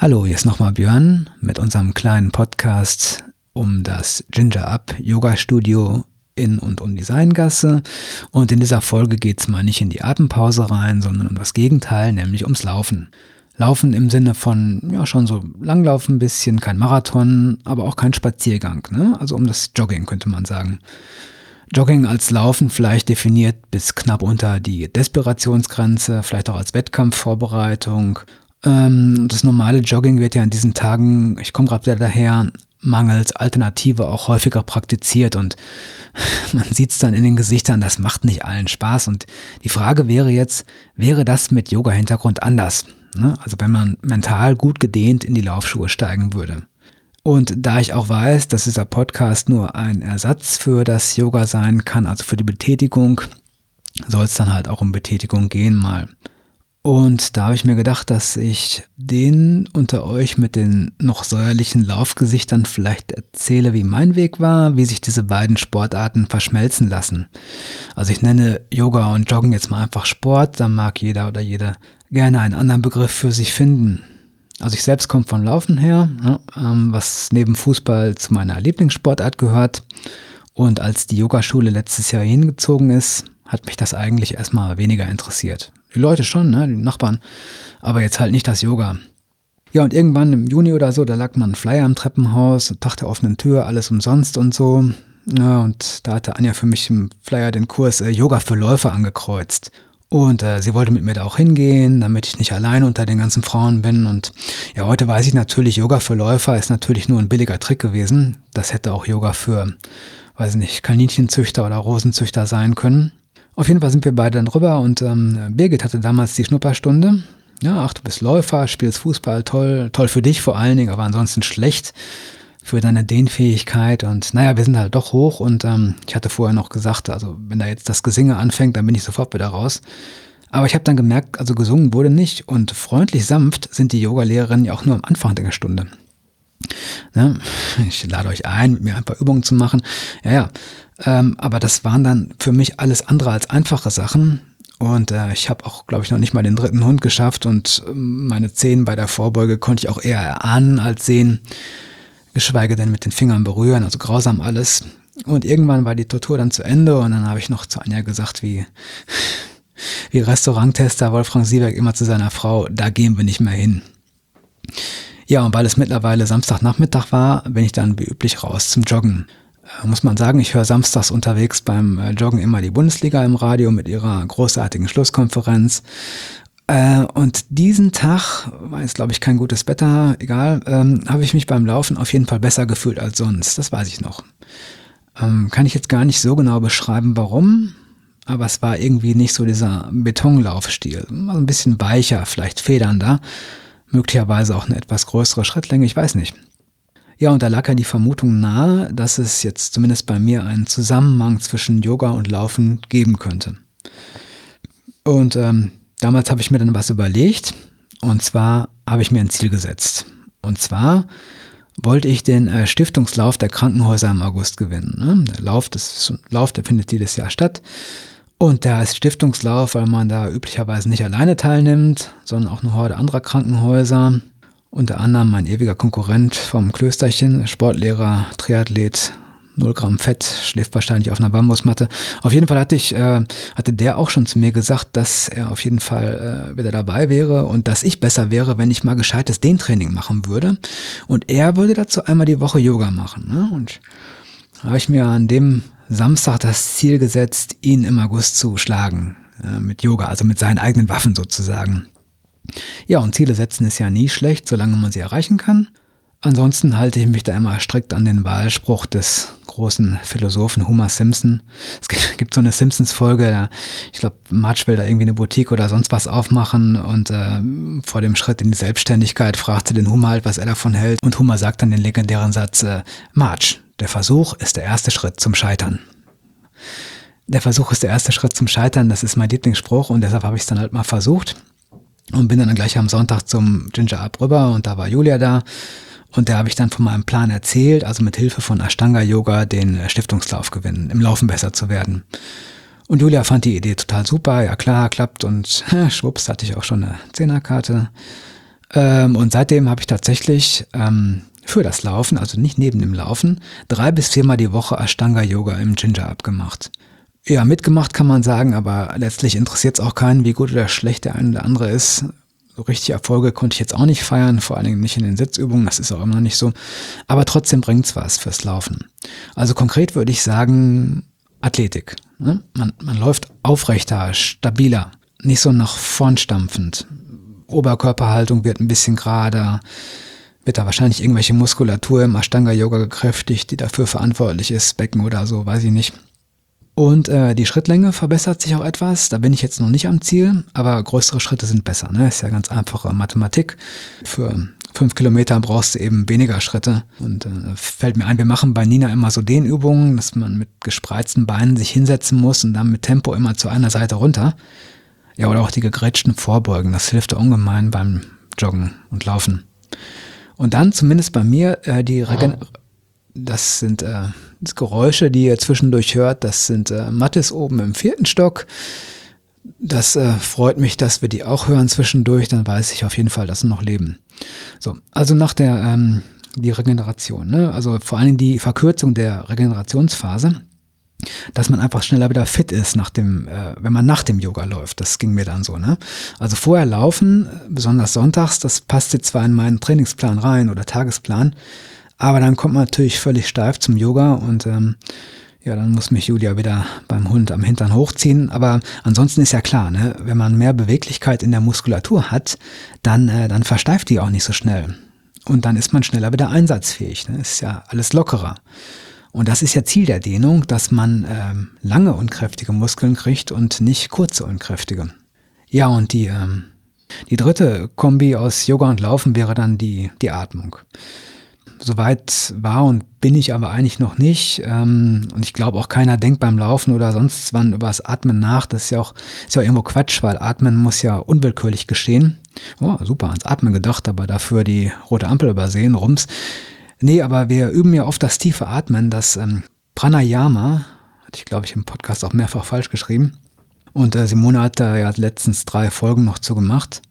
Hallo, hier ist nochmal Björn mit unserem kleinen Podcast um das Ginger Up Yoga Studio in und um die Seidengasse. Und in dieser Folge geht es mal nicht in die Atempause rein, sondern um das Gegenteil, nämlich ums Laufen. Laufen im Sinne von, ja, schon so Langlaufen ein bisschen, kein Marathon, aber auch kein Spaziergang, ne? Also um das Jogging könnte man sagen. Jogging als Laufen vielleicht definiert bis knapp unter die Desperationsgrenze, vielleicht auch als Wettkampfvorbereitung. Das normale Jogging wird ja in diesen Tagen, ich komme gerade wieder daher, mangels Alternative auch häufiger praktiziert und man sieht es dann in den Gesichtern, das macht nicht allen Spaß. Und die Frage wäre jetzt, wäre das mit Yoga-Hintergrund anders? Ne? Also wenn man mental gut gedehnt in die Laufschuhe steigen würde. Und da ich auch weiß, dass dieser Podcast nur ein Ersatz für das Yoga sein kann, also für die Betätigung, soll es dann halt auch um Betätigung gehen mal. Und da habe ich mir gedacht, dass ich den unter euch mit den noch säuerlichen Laufgesichtern vielleicht erzähle, wie mein Weg war, wie sich diese beiden Sportarten verschmelzen lassen. Also ich nenne Yoga und Joggen jetzt mal einfach Sport, dann mag jeder oder jede gerne einen anderen Begriff für sich finden. Also ich selbst komme vom Laufen her, was neben Fußball zu meiner Lieblingssportart gehört. Und als die Yogaschule letztes Jahr hingezogen ist, hat mich das eigentlich erstmal weniger interessiert. Die Leute schon, ne, die Nachbarn, aber jetzt halt nicht das Yoga. Ja, und irgendwann im Juni oder so, da lag mal ein Flyer am Treppenhaus, Tag der offenen Tür, alles umsonst und so. Ja, und da hatte Anja für mich im Flyer den Kurs Yoga für Läufer angekreuzt. Und sie wollte mit mir da auch hingehen, damit ich nicht alleine unter den ganzen Frauen bin. Und ja, heute weiß ich natürlich, Yoga für Läufer ist natürlich nur ein billiger Trick gewesen. Das hätte auch Yoga für, weiß nicht, Kaninchenzüchter oder Rosenzüchter sein können. Auf jeden Fall sind wir beide dann rüber und Birgit hatte damals die Schnupperstunde. Ja, ach, du bist Läufer, spielst Fußball, toll für dich vor allen Dingen, aber ansonsten schlecht für deine Dehnfähigkeit. Und naja, wir sind halt doch hoch und ich hatte vorher noch gesagt, also wenn da jetzt das Gesinge anfängt, dann bin ich sofort wieder raus. Aber ich habe dann gemerkt, also gesungen wurde nicht und freundlich sanft sind die Yogalehrerinnen ja auch nur am Anfang der Stunde. Ne? Ich lade euch ein, mit mir ein paar Übungen zu machen. Ja. Aber das waren dann für mich alles andere als einfache Sachen. Und ich habe auch, glaube ich, noch nicht mal den 3. Hund geschafft. Und meine Zehen bei der Vorbeuge konnte ich auch eher erahnen als sehen. Geschweige denn mit den Fingern berühren. Also grausam alles. Und irgendwann war die Tortur dann zu Ende. Und dann habe ich noch zu Anja gesagt, wie Restauranttester Wolfgang Sieberg immer zu seiner Frau, da gehen wir nicht mehr hin. Ja, und weil es mittlerweile Samstagnachmittag war, bin ich dann wie üblich raus zum Joggen. Muss man sagen, ich höre samstags unterwegs beim Joggen immer die Bundesliga im Radio mit ihrer großartigen Schlusskonferenz. Und diesen Tag, war jetzt glaube ich kein gutes Wetter, egal, habe ich mich beim Laufen auf jeden Fall besser gefühlt als sonst, das weiß ich noch. Kann ich jetzt gar nicht so genau beschreiben, warum, aber es war irgendwie nicht so dieser Betonlaufstil, also ein bisschen weicher, vielleicht federnder, möglicherweise auch eine etwas größere Schrittlänge, ich weiß nicht. Ja, und da lag ja die Vermutung nahe, dass es jetzt zumindest bei mir einen Zusammenhang zwischen Yoga und Laufen geben könnte. Und damals habe ich mir dann was überlegt. Und zwar habe ich mir ein Ziel gesetzt. Und zwar wollte ich den Stiftungslauf der Krankenhäuser im August gewinnen. Ne? Der Lauf, der findet jedes Jahr statt. Und der heißt Stiftungslauf, weil man da üblicherweise nicht alleine teilnimmt, sondern auch eine Horde anderer Krankenhäuser. Unter anderem mein ewiger Konkurrent vom Klösterchen, Sportlehrer, Triathlet, 0 Gramm Fett, schläft wahrscheinlich auf einer Bambusmatte. Auf jeden Fall hatte der auch schon zu mir gesagt, dass er auf jeden Fall wieder dabei wäre und dass ich besser wäre, wenn ich mal gescheites Dehntraining machen würde. Und er würde dazu einmal die Woche Yoga machen. Ne? Und da habe ich mir an dem Samstag das Ziel gesetzt, ihn im August zu schlagen mit Yoga, also mit seinen eigenen Waffen sozusagen. Ja, und Ziele setzen ist ja nie schlecht, solange man sie erreichen kann. Ansonsten halte ich mich da immer strikt an den Wahlspruch des großen Philosophen Homer Simpson. Es gibt so eine Simpsons-Folge, ich glaube, Marge will da irgendwie eine Boutique oder sonst was aufmachen und vor dem Schritt in die Selbstständigkeit fragt sie den Homer halt, was er davon hält. Und Homer sagt dann den legendären Satz, Marge, der Versuch ist der erste Schritt zum Scheitern. Der Versuch ist der erste Schritt zum Scheitern, das ist mein Lieblingsspruch und deshalb habe ich es dann halt mal versucht. Und bin dann gleich am Sonntag zum Ginger Up rüber und da war Julia da. Und da habe ich dann von meinem Plan erzählt, also mit Hilfe von Ashtanga Yoga den Stiftungslauf gewinnen, im Laufen besser zu werden. Und Julia fand die Idee total super, ja klar, klappt und schwupps hatte ich auch schon eine Zehnerkarte. Und seitdem habe ich tatsächlich für das Laufen, also nicht neben dem Laufen, 3 bis 4 Mal die Woche Ashtanga-Yoga im Ginger abgemacht. Ja, mitgemacht kann man sagen, aber letztlich interessiert es auch keinen, wie gut oder schlecht der eine oder andere ist. So richtige Erfolge konnte ich jetzt auch nicht feiern, vor allen Dingen nicht in den Sitzübungen, das ist auch immer noch nicht so. Aber trotzdem bringt's was fürs Laufen. Also konkret würde ich sagen, Athletik. Ne? Man läuft aufrechter, stabiler, nicht so nach vorn stampfend. Oberkörperhaltung wird ein bisschen gerader, wird da wahrscheinlich irgendwelche Muskulatur im Ashtanga-Yoga gekräftigt, die dafür verantwortlich ist, Becken oder so, weiß ich nicht. Und die Schrittlänge verbessert sich auch etwas, da bin ich jetzt noch nicht am Ziel, aber größere Schritte sind besser, ne? Ist ja ganz einfache Mathematik. Für 5 Kilometer brauchst du eben weniger Schritte. Und fällt mir ein, wir machen bei Nina immer so Dehnübungen, dass man mit gespreizten Beinen sich hinsetzen muss und dann mit Tempo immer zu einer Seite runter. Ja, oder auch die gegrätschten Vorbeugen, das hilft ungemein beim Joggen und Laufen. Und dann zumindest bei mir das sind das Geräusche, die ihr zwischendurch hört, das sind Mattes oben im 4. Stock. Das freut mich, dass wir die auch hören zwischendurch, dann weiß ich auf jeden Fall, dass sie noch leben. So, also nach der die Regeneration, ne? Also vor allem die Verkürzung der Regenerationsphase, dass man einfach schneller wieder fit ist wenn man nach dem Yoga läuft. Das ging mir dann so, ne? Also vorher laufen, besonders sonntags, das passte zwar in meinen Trainingsplan rein oder Tagesplan, aber dann kommt man natürlich völlig steif zum Yoga und ja, dann muss mich Julia wieder beim Hund am Hintern hochziehen. Aber ansonsten ist ja klar, ne, wenn man mehr Beweglichkeit in der Muskulatur hat, dann versteift die auch nicht so schnell. Und dann ist man schneller wieder einsatzfähig. Ne? Ist ja alles lockerer. Und das ist ja Ziel der Dehnung, dass man lange und kräftige Muskeln kriegt und nicht kurze und kräftige. Ja, und die dritte Kombi aus Yoga und Laufen wäre dann die Atmung. Soweit war und bin ich aber eigentlich noch nicht. Und ich glaube auch keiner denkt beim Laufen oder sonst wann über das Atmen nach. Das ist ja auch irgendwo Quatsch, weil Atmen muss ja unwillkürlich geschehen. Oh, super, ans Atmen gedacht, aber dafür die rote Ampel übersehen, rums. Nee, aber wir üben ja oft das tiefe Atmen, das Pranayama, hatte ich glaube ich im Podcast auch mehrfach falsch geschrieben. Und Simone hat da ja letztens 3 Folgen noch zu gemacht.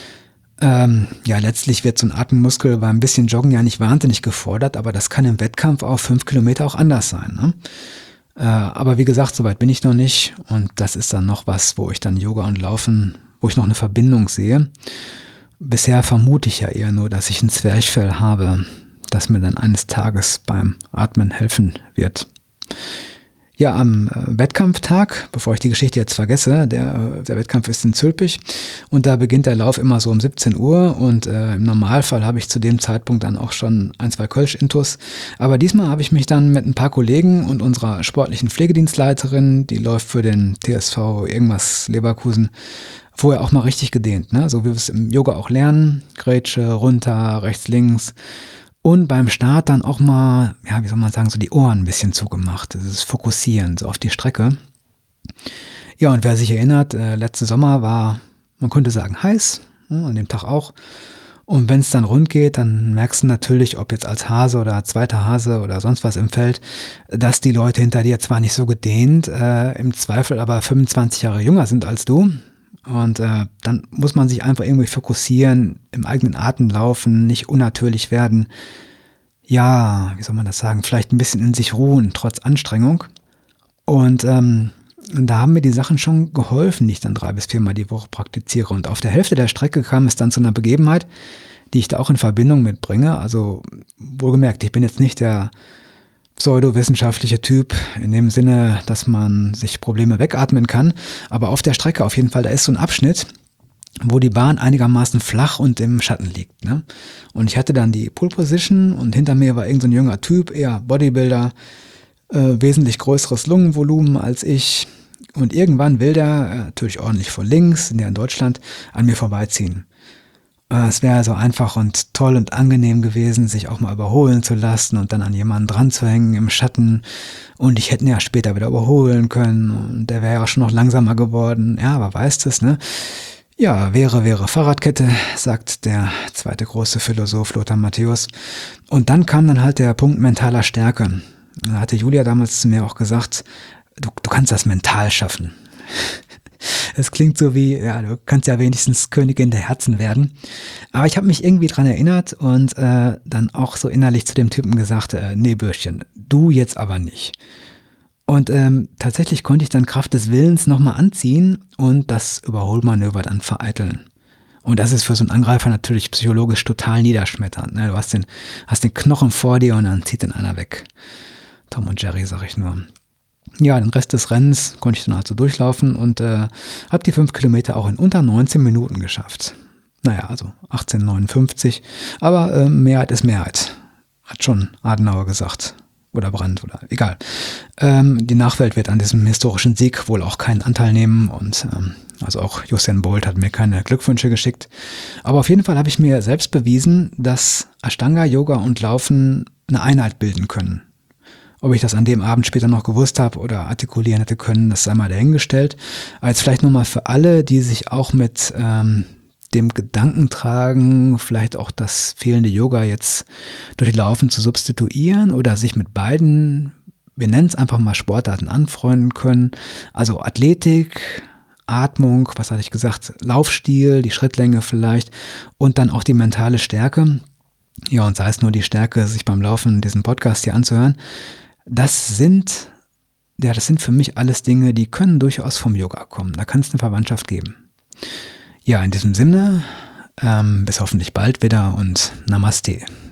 Ja, letztlich wird so ein Atemmuskel beim bisschen Joggen ja nicht wahnsinnig gefordert, aber das kann im Wettkampf auf 5 Kilometer auch anders sein. Ne? Aber wie gesagt, soweit bin ich noch nicht und das ist dann noch was, wo ich dann Yoga und Laufen, wo ich noch eine Verbindung sehe. Bisher vermute ich ja eher nur, dass ich ein Zwerchfell habe, das mir dann eines Tages beim Atmen helfen wird. Ja, am Wettkampftag, bevor ich die Geschichte jetzt vergesse, der Wettkampf ist in Zülpich und da beginnt der Lauf immer so um 17 Uhr und im Normalfall habe ich zu dem Zeitpunkt dann auch schon 1, 2 Kölsch-Intus. Aber diesmal habe ich mich dann mit ein paar Kollegen und unserer sportlichen Pflegedienstleiterin, die läuft für den TSV irgendwas Leverkusen, vorher auch mal richtig gedehnt, ne? So wie wir es im Yoga auch lernen, Grätsche, runter, rechts, links. Und beim Start dann auch mal, ja, wie soll man sagen, so die Ohren ein bisschen zugemacht. Das ist Fokussieren, so auf die Strecke. Ja, und wer sich erinnert, letzten Sommer war, man könnte sagen, heiß, an dem Tag auch. Und wenn es dann rund geht, dann merkst du natürlich, ob jetzt als Hase oder zweiter Hase oder sonst was im Feld, dass die Leute hinter dir zwar nicht so gedehnt, im Zweifel aber 25 Jahre jünger sind als du. Und dann muss man sich einfach irgendwie fokussieren, im eigenen Atem laufen, nicht unnatürlich werden. Ja, wie soll man das sagen, vielleicht ein bisschen in sich ruhen, trotz Anstrengung. Und da haben mir die Sachen schon geholfen, die ich dann 3 bis 4 Mal die Woche praktiziere. Und auf der Hälfte der Strecke kam es dann zu einer Begebenheit, die ich da auch in Verbindung mitbringe. Also wohlgemerkt, ich bin jetzt nicht der pseudowissenschaftliche Typ, in dem Sinne, dass man sich Probleme wegatmen kann. Aber auf der Strecke auf jeden Fall, da ist so ein Abschnitt, wo die Bahn einigermaßen flach und im Schatten liegt. Ne? Und ich hatte dann die Pole Position und hinter mir war irgend so ein junger Typ, eher Bodybuilder, wesentlich größeres Lungenvolumen als ich. Und irgendwann will der, natürlich ordentlich von links, in Deutschland, an mir vorbeiziehen. Es wäre so einfach und toll und angenehm gewesen, sich auch mal überholen zu lassen und dann an jemanden dran zu hängen im Schatten. Und ich hätte ihn ja später wieder überholen können und der wäre ja auch schon noch langsamer geworden. Ja, aber weißt es, ne? Ja, wäre Fahrradkette, sagt der zweite große Philosoph Lothar Matthäus. Und dann kam dann halt der Punkt mentaler Stärke. Da hatte Julia damals zu mir auch gesagt, du kannst das mental schaffen. Es klingt so wie, ja, du kannst ja wenigstens Königin der Herzen werden. Aber ich habe mich irgendwie dran erinnert und dann auch so innerlich zu dem Typen gesagt, nee, Bürschchen, du jetzt aber nicht. Und tatsächlich konnte ich dann Kraft des Willens nochmal anziehen und das Überholmanöver dann vereiteln. Und das ist für so einen Angreifer natürlich psychologisch total niederschmetternd. Ne? Du hast den Knochen vor dir und dann zieht den einer weg. Tom und Jerry, sag ich nur. Ja, den Rest des Rennens konnte ich dann also durchlaufen und habe die 5 Kilometer auch in unter 19 Minuten geschafft. Naja, also 18,59. Aber Mehrheit ist Mehrheit. Hat schon Adenauer gesagt. Oder Brandt oder egal. Die Nachwelt wird an diesem historischen Sieg wohl auch keinen Anteil nehmen und also auch Usain Bolt hat mir keine Glückwünsche geschickt. Aber auf jeden Fall habe ich mir selbst bewiesen, dass Ashtanga, Yoga und Laufen eine Einheit bilden können. Ob ich das an dem Abend später noch gewusst habe oder artikulieren hätte können, das sei mal dahingestellt. Als vielleicht nochmal für alle, die sich auch mit dem Gedanken tragen, vielleicht auch das fehlende Yoga jetzt durch Laufen zu substituieren oder sich mit beiden, wir nennen es einfach mal Sportarten, anfreunden können. Also Athletik, Atmung, was hatte ich gesagt, Laufstil, die Schrittlänge vielleicht und dann auch die mentale Stärke. Ja, und sei es nur die Stärke, sich beim Laufen diesen Podcast hier anzuhören. Das sind für mich alles Dinge, die können durchaus vom Yoga kommen. Da kann es eine Verwandtschaft geben. Ja, in diesem Sinne, bis hoffentlich bald wieder und Namaste.